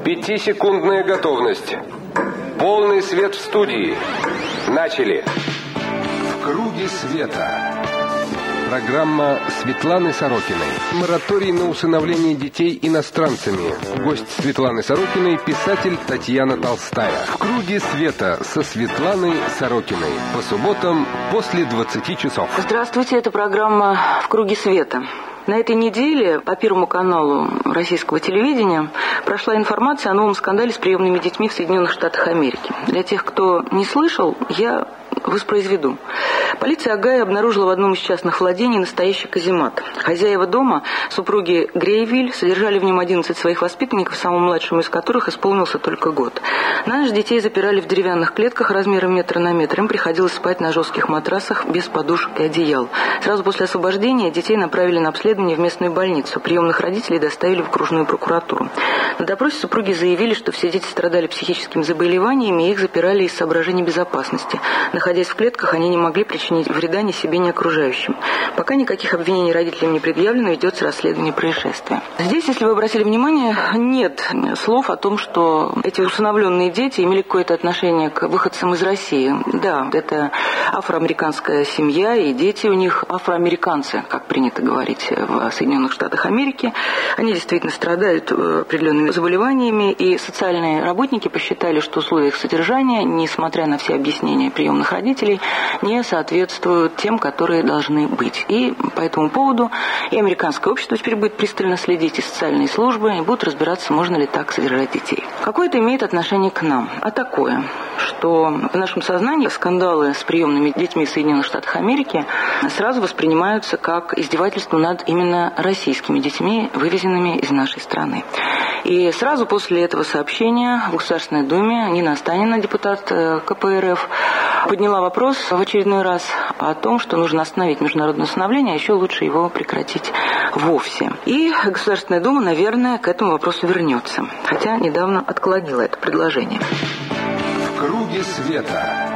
5-секундная готовность. Полный свет в студии. Начали. В круге света. Программа Светланы Сорокиной. Мораторий на усыновление детей иностранцами. Гость Светланы Сорокиной – писатель Татьяна Толстая. В круге света со Светланой Сорокиной. По субботам после 20 часов. Здравствуйте, это программа «В круге света». На этой неделе по Первому каналу российского телевидения прошла информация о новом скандале с приемными детьми в Соединенных Штатах Америки. Для тех, кто не слышал, я воспроизведу. Полиция Огайо обнаружила в одном из частных владений настоящий каземат. Хозяева дома, супруги Грейвиль, содержали в нем 11 своих воспитанников, самому младшему из которых исполнился только год. На ночь детей запирали в деревянных клетках размером метр на метр. Им приходилось спать на жестких матрасах без подушек и одеял. Сразу после освобождения детей направили на обследование в местную больницу. Приемных родителей доставили в окружную прокуратуру. На допросе супруги заявили, что все дети страдали психическими заболеваниями, и их запирали из соображений безопасности. Находясь в клетках, они не могли причинить вреда ни себе, ни окружающим. Пока никаких обвинений родителям не предъявлено, ведется расследование происшествия. Здесь, если вы обратили внимание, нет слов о том, что эти усыновленные дети имели какое-то отношение к выходцам из России. Да, это афроамериканская семья, и дети у них афроамериканцы, как принято говорить в Соединенных Штатах Америки. Они действительно страдают определенными заболеваниями, и социальные работники посчитали, что условия их содержания, несмотря на все объяснения приемных родителей, не соответствуют тем, которые должны быть. И по этому поводу и американское общество теперь будет пристально следить, и социальные службы, и будут разбираться, можно ли так содержать детей. Какое это имеет отношение к нам? А такое, что в нашем сознании скандалы с приемными детьми в Соединенных Штатах Америки сразу воспринимаются как издевательство над именно российскими детьми, вывезенными из нашей страны. И сразу после этого сообщения в Государственной Думе Нина Останина, депутат КПРФ, подняла вопрос в очередной раз о том, что нужно остановить международное усыновление, а еще лучше его прекратить вовсе. И Государственная Дума, наверное, к этому вопросу вернется, хотя недавно отклонила это предложение. В круге света.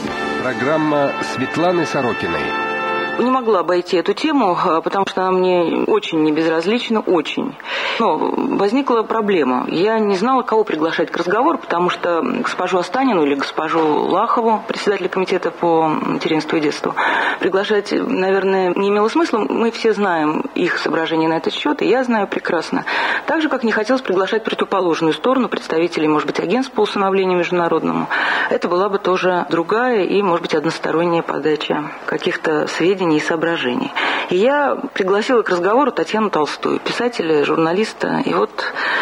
Программа Светланы Сорокиной. Не могла обойти эту тему, потому что она мне очень не безразлична, очень. Но возникла проблема. Я не знала, кого приглашать к разговору, потому что госпожу Останину или госпожу Лахову, председателя комитета по материнству и детству, приглашать, наверное, не имело смысла. Мы все знаем их соображения на этот счет, и я знаю прекрасно. Так же, как не хотелось приглашать противоположную сторону, представителей, может быть, агентств по усыновлению международному. Это была бы тоже другая и, может быть, односторонняя подача каких-то сведений и соображений. И я пригласила к разговору Татьяну Толстую, писателя, журналиста. И вот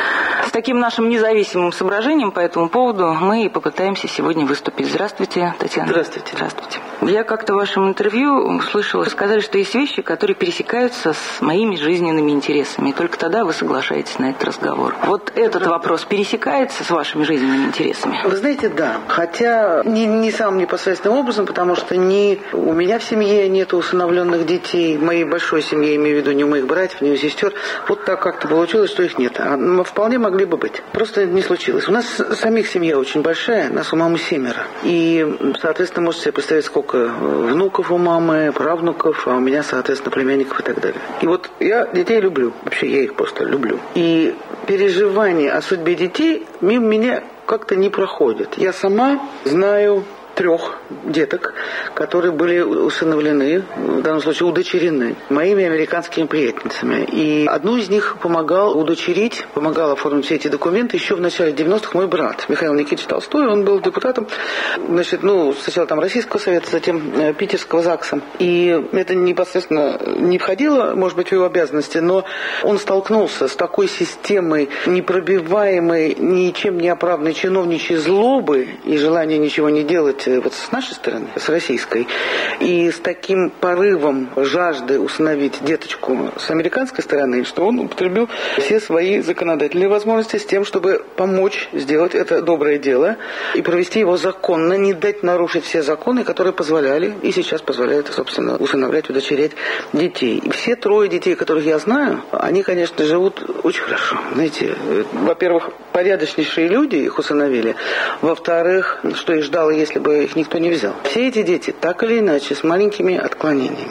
с таким нашим независимым соображением по этому поводу мы и попытаемся сегодня выступить. Здравствуйте, Татьяна. Здравствуйте. Здравствуйте. Я как-то в вашем интервью услышала, сказали, что есть вещи, которые пересекаются с моими жизненными интересами. И только тогда вы соглашаетесь на этот разговор. Вот этот вопрос пересекается с вашими жизненными интересами? Вы знаете, да. Хотя не самым непосредственным образом, потому что ни у меня в семье нет усыновленных детей, в моей большой семье, имею в виду, ни у моих братьев, ни у сестер. Вот так как-то получилось, что их нет. А вполне могли бы быть. Просто не случилось. У нас самих семья очень большая, нас у мамы 7. И, соответственно, можете себе представить, сколько внуков у мамы, правнуков, а у меня, соответственно, племянников и так далее. И вот я детей люблю. Вообще, я их просто люблю. И переживания о судьбе детей мимо меня как-то не проходят. Я сама знаю 3 деток, которые были усыновлены, в данном случае удочерены, моими американскими приятельницами. И одну из них помогал удочерить, помогал оформить все эти документы еще в начале 90-х мой брат Михаил Никитич Толстой. Он был депутатом, значит, сначала там Российского совета, затем Питерского ЗАГСа. И это непосредственно не входило, может быть, в его обязанности, но он столкнулся с такой системой непробиваемой, ничем не оправданной чиновничьей злобы и желания ничего не делать вот с нашей стороны, с российской, и с таким порывом жажды усыновить деточку с американской стороны, что он употребил все свои законодательные возможности с тем, чтобы помочь сделать это доброе дело и провести его законно, не дать нарушить все законы, которые позволяли и сейчас позволяют, собственно, усыновлять, удочерять детей. И все 3 детей, которых я знаю, они, конечно, живут очень хорошо. Знаете, во-первых, порядочнейшие люди их усыновили. Во-вторых, что их ждало, если бы их никто не взял. Все эти дети, так или иначе, с маленькими отклонениями.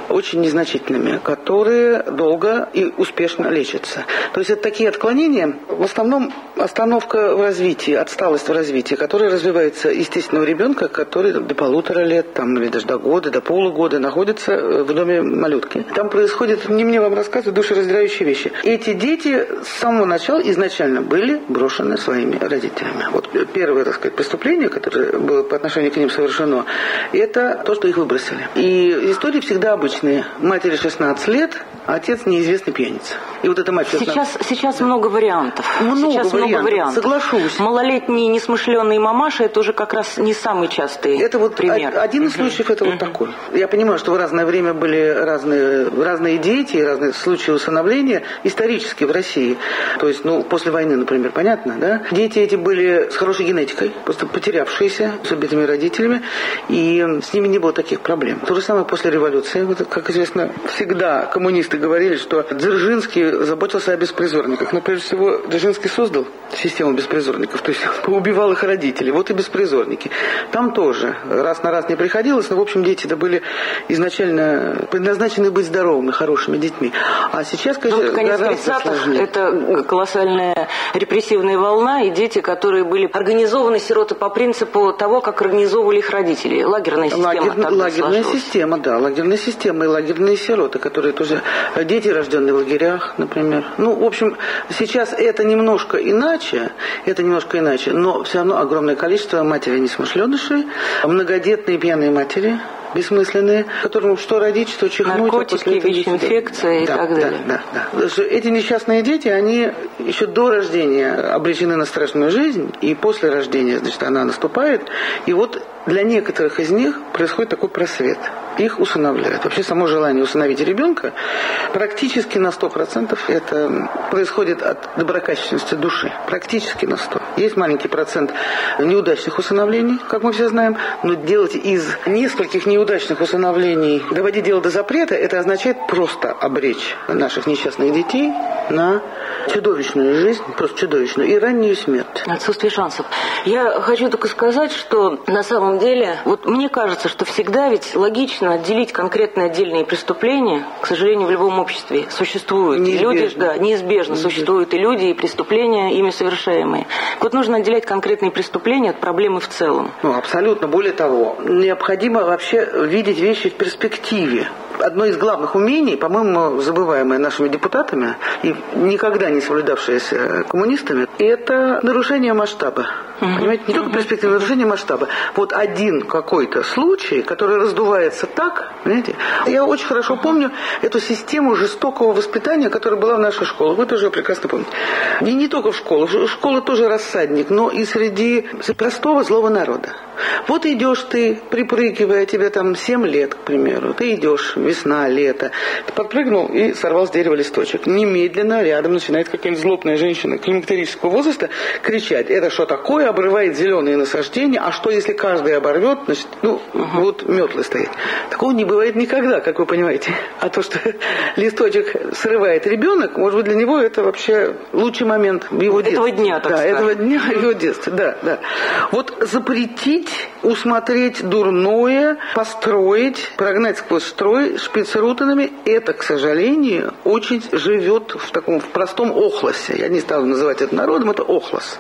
очень незначительными, которые долго и успешно лечатся. То есть это такие отклонения, в основном остановка в развитии, отсталость в развитии, которая развивается естественного ребенка, который до 1,5 лет, или даже до года, до полугода находится в доме малютки. Там происходят, не мне вам рассказывать, душераздирающие вещи. Эти дети с самого начала изначально были брошены своими родителями. Вот первое, так сказать, преступление, которое было по отношению к ним совершено, это то, что их выбросили. И истории всегда обычные. Матери 16 лет, а отец неизвестный пьяница. И вот эта мать 16... Сейчас много вариантов. Много вариантов. Соглашусь. Малолетние несмышленные мамаши, это уже как раз не самый частый это вот пример. Один из случаев это вот такой. Я понимаю, что в разное время были разные дети, разные случаи усыновления исторически в России. То есть, после войны, например, понятно, да? Дети эти были с хорошей генетикой, просто потерявшиеся с убитыми родителями, и с ними не было таких проблем. То же самое после революции. Вот, как известно, всегда коммунисты говорили, что Дзержинский заботился о беспризорниках. Но прежде всего Дзержинский создал систему беспризорников, то есть поубивал их родителей. Вот и беспризорники. Там тоже раз на раз не приходилось, но в общем дети-то были изначально предназначены быть здоровыми, хорошими детьми. А сейчас, конечно, гораздо сложнее. Это колоссальная репрессивная волна, и дети, которые были организованы сироты по принципу того, как организовывали их родители. Лагерная система. Лагерная система и лагерные сироты, которые тоже дети, рожденные в лагерях, например. В общем, сейчас это немножко иначе, но все равно огромное количество матерей несмышленышей, многодетные пьяные матери, бессмысленные, которым что родить, что чихнуть. Наркотики, ВИЧ-инфекция и так далее. Да. Эти несчастные дети, они еще до рождения обречены на страшную жизнь, и после рождения, она наступает, и вот для некоторых из них происходит такой просвет. Их усыновляют. Вообще само желание усыновить ребенка практически на 100% это происходит от доброкачественности души. Практически на 100%. Есть маленький процент неудачных усыновлений, как мы все знаем, но делать из нескольких неудачных усыновлений, доводить дело до запрета, это означает просто обречь наших несчастных детей на чудовищную жизнь, просто чудовищную, и раннюю смерть. Отсутствие шансов. Я хочу только сказать, что на самом деле, мне кажется, что всегда ведь логично отделить конкретные отдельные преступления. К сожалению, в любом обществе существуют неизбежно существуют и люди, и преступления, ими совершаемые. Нужно отделять конкретные преступления от проблемы в целом. Абсолютно. Более того, необходимо вообще видеть вещи в перспективе. Одно из главных умений, по-моему, забываемое нашими депутатами и никогда не соблюдавшееся коммунистами, это нарушение масштаба. Понимаете, не только перспектива, нарушение масштаба. Вот один какой-то случай, который раздувается так, понимаете. Я очень хорошо помню эту систему жестокого воспитания, которая была в нашей школе. Вы тоже прекрасно помните. И не только в школу. Школа тоже рассадник, но и среди простого злого народа. Вот идешь ты, припрыгивая, тебе 7 лет, к примеру. Ты идешь, весна, лето. Ты подпрыгнул и сорвал с дерева листочек. Немедленно рядом начинает какая-нибудь злобная женщина климактерического возраста кричать: это что такое? Обрывает зеленые насаждения. А что, если каждый оборвет? Значит, вот метлы стоят. Такого не бывает никогда, как вы понимаете. А то, что листочек срывает ребенок, может быть, для него это вообще лучший момент в его детстве. Этого дня, так сказать. Этого дня в его детстве, да. Вот запретить, усмотреть дурное, построить, прогнать сквозь строй шпицрутенами, это, к сожалению, очень живет в простом охлосе. Я не стала называть это народом, это охлос.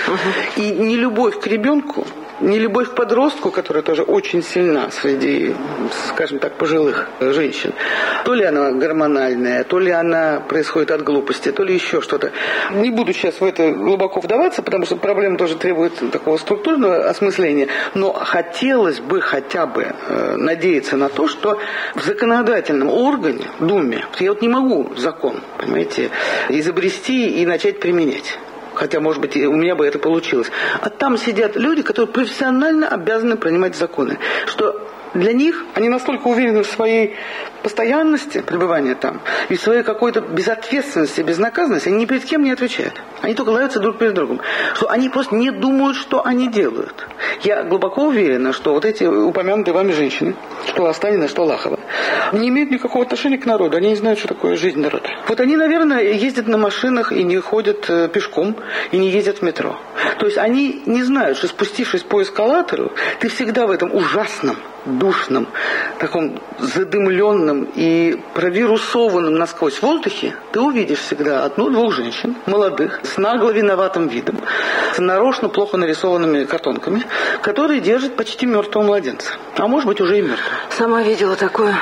И нелюбовь к ребенку, нелюбовь к подростку, которая тоже очень сильна среди, скажем так, пожилых женщин. То ли она гормональная, то ли она происходит от глупости, то ли еще что-то. Не буду сейчас в это глубоко вдаваться, потому что проблема тоже требует такого структурного осмысления. Но хотелось бы хотя бы надеяться на то, что в законодательном органе, Думе, я не могу закон, понимаете, изобрести и начать применять. Хотя, может быть, у меня бы это получилось. А там сидят люди, которые профессионально обязаны принимать законы. Что для них, они настолько уверены в своей постоянности пребывания там, и в своей какой-то безответственности, безнаказанности, они ни перед кем не отвечают. Они только лаются друг перед другом. Что они просто не думают, что они делают. Я глубоко уверена, что вот эти упомянутые вами женщины, что Останина, что Лахова, не имеют никакого отношения к народу. Они не знают, что такое жизнь народа. Вот они, наверное, ездят на машинах и не ходят пешком, и не ездят в метро. То есть они не знают, что спустившись по эскалатору, ты всегда в этом ужасном, душном, таком задымленном и провирусованном насквозь воздухе ты увидишь всегда одну-двух женщин, молодых, с нагло виноватым видом, с нарочно плохо нарисованными картонками, которые держат почти мертвого младенца. А может быть, уже и мертвого. Сама видела такое.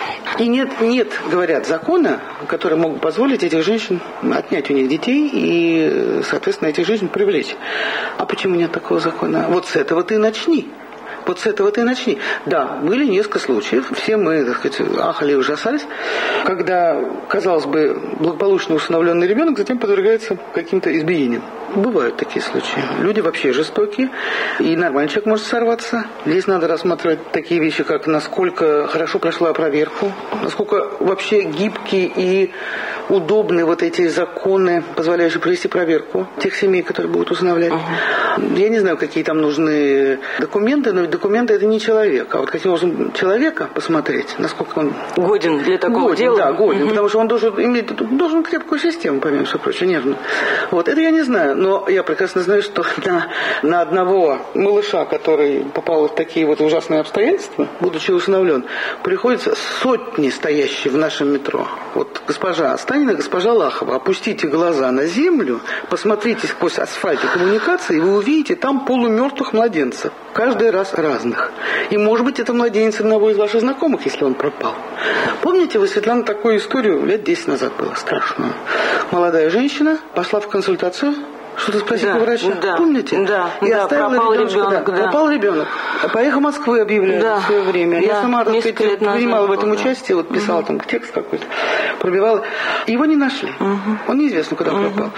И нет, говорят, закона, который мог бы позволить этих женщин отнять у них детей и, соответственно, этих женщин привлечь. А почему нет такого закона? Вот с этого ты и начни. Вот с этого ты и начни. Да, были несколько случаев, все мы, так сказать, ахали и ужасались, когда, казалось бы, благополучно усыновленный ребенок затем подвергается каким-то избиениям. Бывают такие случаи. Люди вообще жестокие, и нормальный человек может сорваться. Здесь надо рассматривать такие вещи, как насколько хорошо прошла проверку, насколько вообще гибкие и удобны вот эти законы, позволяющие провести проверку тех семей, которые будут усыновлять. Я не знаю, какие там нужны документы, но документы это не человек. А вот каким образом человека посмотреть, насколько он годен для такого дела. Да, годен, потому что он должен крепкую систему, помимо всего прочего, нервную. Вот, это я не знаю, но я прекрасно знаю, что на одного малыша, который попал в такие вот ужасные обстоятельства, будучи усыновлен, приходится сотни стоящие в нашем метро. Вот госпожа Останина, госпожа Лахова, опустите глаза на землю, посмотрите сквозь асфальт и коммуникации, и вы увидите там полумертвых младенцев. Каждый раз разных. И, может быть, это младенец одного из ваших знакомых, если он пропал. Помните вы, Светлана, такую историю лет 10 назад было страшную? Молодая женщина пошла в консультацию, что-то спросить у врача. Да, помните? Да. И оставила пропал ребенок. Пропал ребенок. По «Эхо Москвы» объявляли в свое время. Я сама, так сказать, принимала в этом участие, вот писала там текст какой-то, пробивала. Его не нашли. Он неизвестно, куда пропал.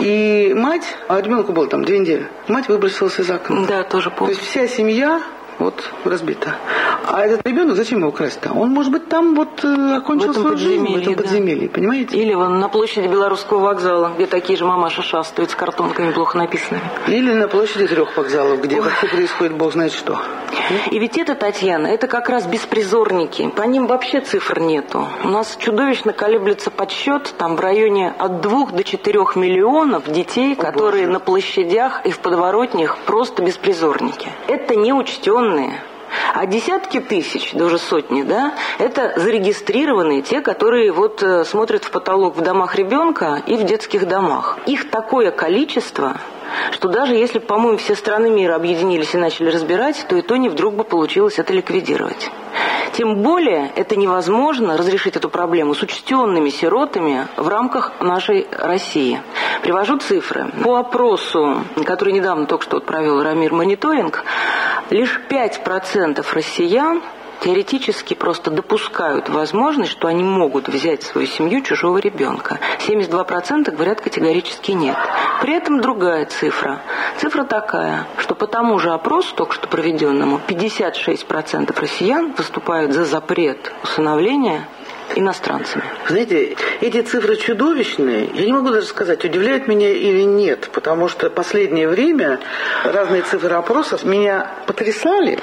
И мать, а ребенку было там 2 недели, мать выбросилась из окна. Да, тоже помню. То есть вся семья вот разбита. А этот ребенок, зачем его красть-то? Он, может быть, там вот окончил свою жизнь в этом подземелье, понимаете? Или вон на площади Белорусского вокзала, где такие же мамаши шастают с картонками плохо написанными. Или на площади 3 вокзалов, где вообще происходит бог знает что. И ведь это, Татьяна, это как раз беспризорники. По ним вообще цифр нету. У нас чудовищно колеблется подсчет, там в районе от 2 до 4 миллионов детей, которые на площадях и в подворотнях просто беспризорники. Это неучтенные. А десятки тысяч, да уже сотни, да, это зарегистрированные, те, которые вот смотрят в потолок в домах ребенка и в детских домах. Их такое количество, что даже если, по-моему, все страны мира объединились и начали разбирать, то и то не вдруг бы получилось это ликвидировать. Тем более это невозможно разрешить эту проблему с учтенными сиротами в рамках нашей России. Привожу цифры. По опросу, который недавно только что провел Рамир Мониторинг, лишь 5% россиян теоретически просто допускают возможность, что они могут взять в свою семью чужого ребенка. 72% говорят категорически нет. При этом другая цифра. Цифра такая, что по тому же опросу, только что проведенному, 56% россиян выступают за запрет усыновления иностранцами. Знаете, эти цифры чудовищные. Я не могу даже сказать, удивляют меня или нет, потому что в последнее время разные цифры опросов меня потрясали.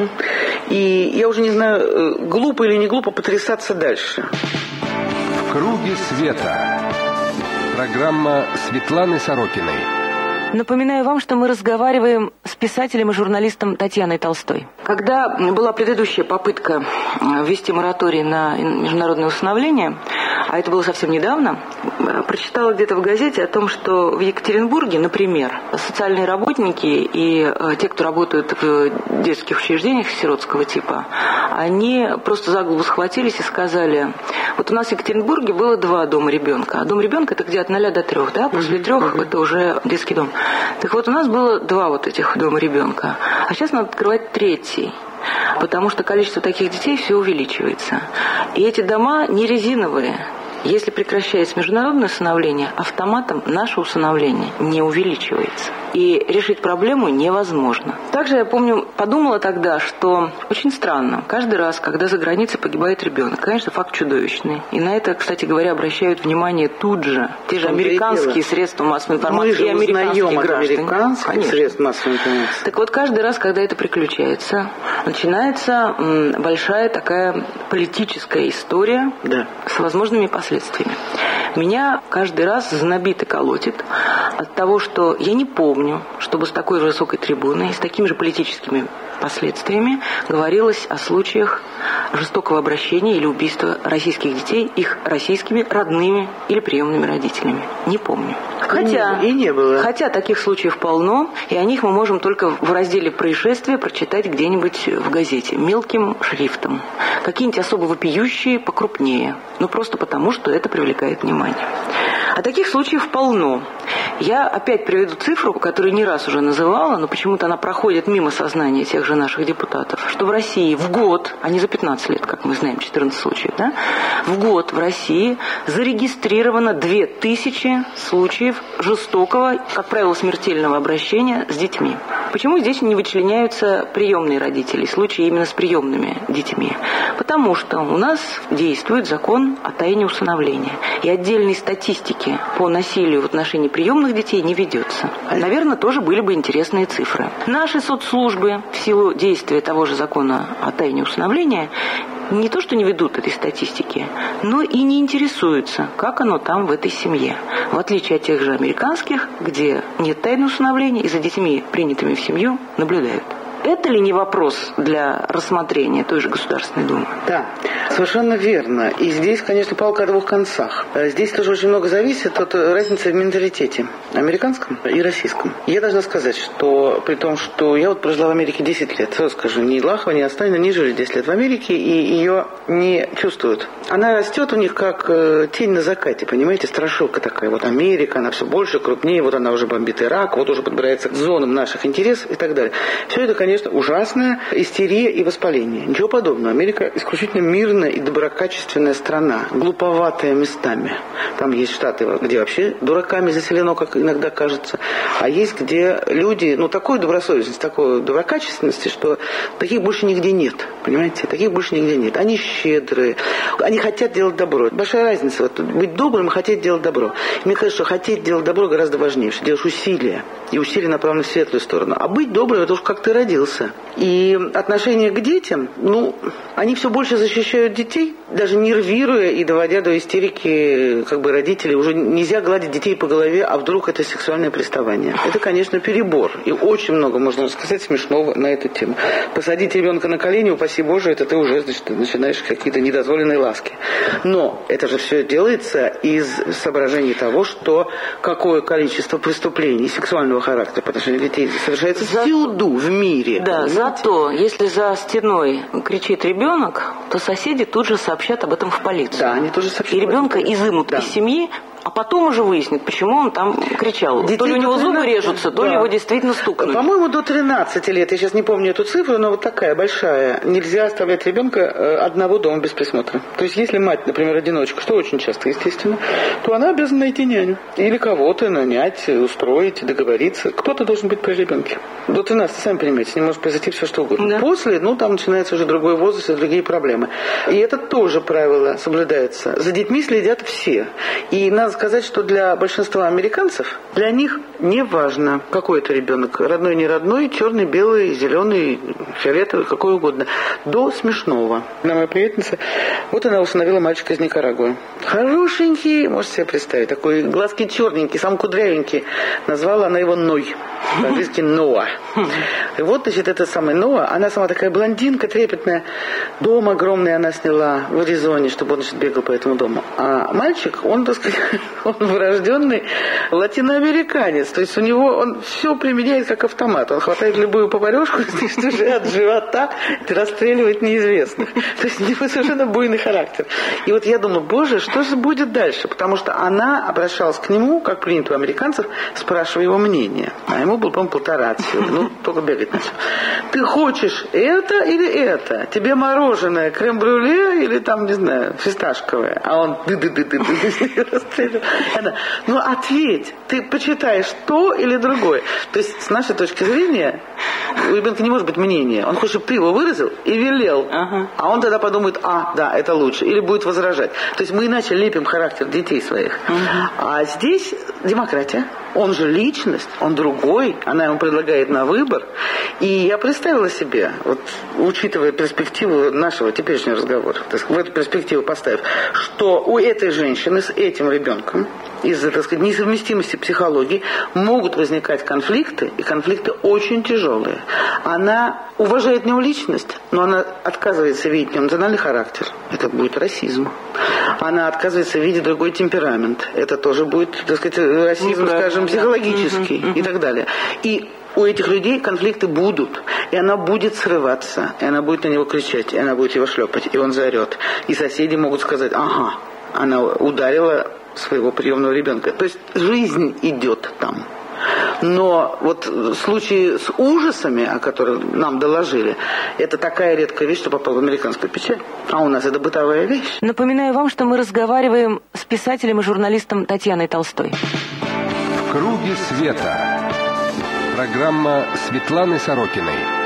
И я уже не знаю, глупо или не глупо потрясаться дальше. В круге света. Программа Светланы Сорокиной. Напоминаю вам, что мы разговариваем с писателем и журналистом Татьяной Толстой. Когда была предыдущая попытка ввести мораторий на международное усыновление, а это было совсем недавно, прочитала где-то в газете о том, что в Екатеринбурге, например, социальные работники и те, кто работают в детских учреждениях сиротского типа, они просто за голову схватились и сказали, вот у нас в Екатеринбурге было 2 дома ребенка, а дом ребенка это где от 0 до 3, да, после 3 это уже детский дом. Так вот, у нас было 2 вот этих дома ребенка, а сейчас надо открывать 3-й. Потому что количество таких детей все увеличивается. И эти дома не резиновые. Если прекращается международное усыновление, автоматом наше усыновление не увеличивается. И решить проблему невозможно. Также я помню, подумала тогда, что очень странно. Каждый раз, когда за границей погибает ребенок, конечно, факт чудовищный. И на это, кстати говоря, обращают внимание тут же. Те же американские средства массовой информации и американские граждане. Американских средств массовой информации. Так вот, каждый раз, когда это приключается, начинается большая такая политическая история с возможными последствиями. Меня каждый раз знобит и колотит от того, что я не помню, чтобы с такой же высокой трибуны и с такими же политическими последствиями говорилось о случаях жестокого обращения или убийства российских детей их российскими родными или приемными родителями. Не помню. Хотя таких случаев полно, и о них мы можем только в разделе «Происшествия» прочитать где-нибудь в газете мелким шрифтом. Какие-нибудь особо вопиющие покрупнее. Просто потому, что это привлекает внимание. А таких случаев полно. Я опять приведу цифру, которую не раз уже называла, но почему-то она проходит мимо сознания тех же наших депутатов, что в России в год, а не за 15 лет, как мы знаем, 14 случаев, в год в России зарегистрировано 2000 случаев жестокого, как правило, смертельного обращения с детьми. Почему здесь не вычленяются приемные родители, случаи именно с приемными детьми? Потому что у нас действует закон о тайне усыновления, и отдельной статистики по насилию в отношении приемных детей не ведется. Наверное, тоже были бы интересные цифры. Наши соцслужбы в силу действия того же закона о тайне усыновления не то что не ведут этой статистики, но и не интересуются, как оно там в этой семье. В отличие от тех же американских, где нет тайны усыновления и за детьми, принятыми в семью, наблюдают. Это ли не вопрос для рассмотрения той же Государственной Думы? Да, совершенно верно. И здесь, конечно, палка о двух концах. Здесь тоже очень много зависит от разницы в менталитете американском и российском. Я должна сказать, что при том, что я прожила в Америке 10 лет, сразу скажу, ни Лахова, ни Останина не жили 10 лет в Америке, и ее не чувствуют. Она растет у них как тень на закате, понимаете, страшилка такая. Америка, она все больше, крупнее, она уже бомбит Ирак, уже подбирается к зонам наших интересов и так далее. Все это, конечно, ужасная истерия и воспаление. Ничего подобного. Америка исключительно мирная и доброкачественная страна, глуповатая местами. Там есть штаты, где вообще дураками заселено, как иногда кажется, а есть, где люди, такой добросовестности, такой доброкачественности, что таких больше нигде нет. Понимаете? Таких больше нигде нет. Они щедрые, они хотят делать добро. Большая разница. Быть добрым и хотеть делать добро. И мне кажется, что хотеть делать добро гораздо важнее, что делаешь усилия. И усилия направлены в светлую сторону. А быть добрым, это уж как ты родился. И отношение к детям, они все больше защищают детей, даже нервируя и доводя до истерики родителей. Уже нельзя гладить детей по голове, а вдруг это сексуальное приставание. Это, конечно, перебор. И очень много можно рассказать смешного на эту тему. Посадить ребенка на колени, упаси Боже, это ты уже, начинаешь какие-то недозволенные ласки. Но это же все делается из соображений того, что какое количество преступлений сексуального характера по отношению к детей совершается всюду в мире. Да, зато, если за стеной кричит ребенок, то соседи тут же сообщат об этом в полицию. Да, они тоже сообщат. И ребенка изымут из семьи, а потом уже выяснят, почему он там кричал. Детей то ли у него зубы режутся, то ли его действительно стукнули. По-моему, до 13 лет, я сейчас не помню эту цифру, но такая большая, нельзя оставлять ребенка одного дома без присмотра. То есть, если мать, например, одиночка, что очень часто, естественно, то она обязана найти няню. Или кого-то нанять, устроить, договориться. Кто-то должен быть при ребенке. До 13, сами понимаете, не может произойти все, что угодно. Да. После, там начинается уже другой возраст и другие проблемы. И это тоже правило соблюдается. За детьми следят все. И надо сказать, что для большинства американцев, для них не важно, какой это ребенок, родной, не родной, черный, белый, зеленый, фиолетовый, какой угодно. До смешного. Моя приятельница, она усыновила мальчика из Никарагуа. Хорошенький, можете себе представить, такой глазки черненький, сам кудрявенький. Назвала она его Ной. По-английски Ноа. И этот самый Ноа, она сама такая блондинка, трепетная. Дом огромный она сняла в Аризоне, чтобы он бегал по этому дому. А мальчик, он врожденный латиноамериканец. То есть у него он все применяет как автомат. Он хватает любую поварешку от живота и расстреливает неизвестных. То есть у него совершенно буйный характер. И вот я думаю, боже, что же будет дальше? Потому что она обращалась к нему, как принято у американцев, спрашивая его мнение. А ему было, по-моему, 1,5. Только бегать начал. Ты хочешь это или это? Тебе мороженое, крем-брюле или там, не знаю, фисташковое? А он расстреливает. Ну, ответь. Ты почитаешь то или другое. То есть, с нашей точки зрения, у ребенка не может быть мнения. Он хочет, чтобы ты его выразил и велел. А он тогда подумает, да, это лучше. Или будет возражать. То есть мы иначе лепим характер детей своих. А здесь демократия. Он же личность, он другой. Она ему предлагает на выбор. И я представила себе, вот, учитывая перспективу нашего теперешнего разговора, то есть в эту перспективу поставив, что у этой женщины с этим ребенком из-за, так сказать, несовместимости психологии могут возникать конфликты, и конфликты очень тяжелые. Она уважает в нем личность, но она отказывается видеть в нем национальный характер. Это будет расизм. Она отказывается видеть другой темперамент. Это тоже будет, так сказать, расизм, скажем, психологический и так далее. И у этих людей конфликты будут, и она будет срываться, и она будет на него кричать, и она будет его шлепать, и он заорет. И соседи могут сказать, она ударила своего приемного ребенка. То есть жизнь идет там. Но вот случаи с ужасами, о которых нам доложили, это такая редкая вещь, что попала в американскую печать. А у нас это бытовая вещь. Напоминаю вам, что мы разговариваем с писателем и журналистом Татьяной Толстой. «В круге света». Программа Светланы Сорокиной.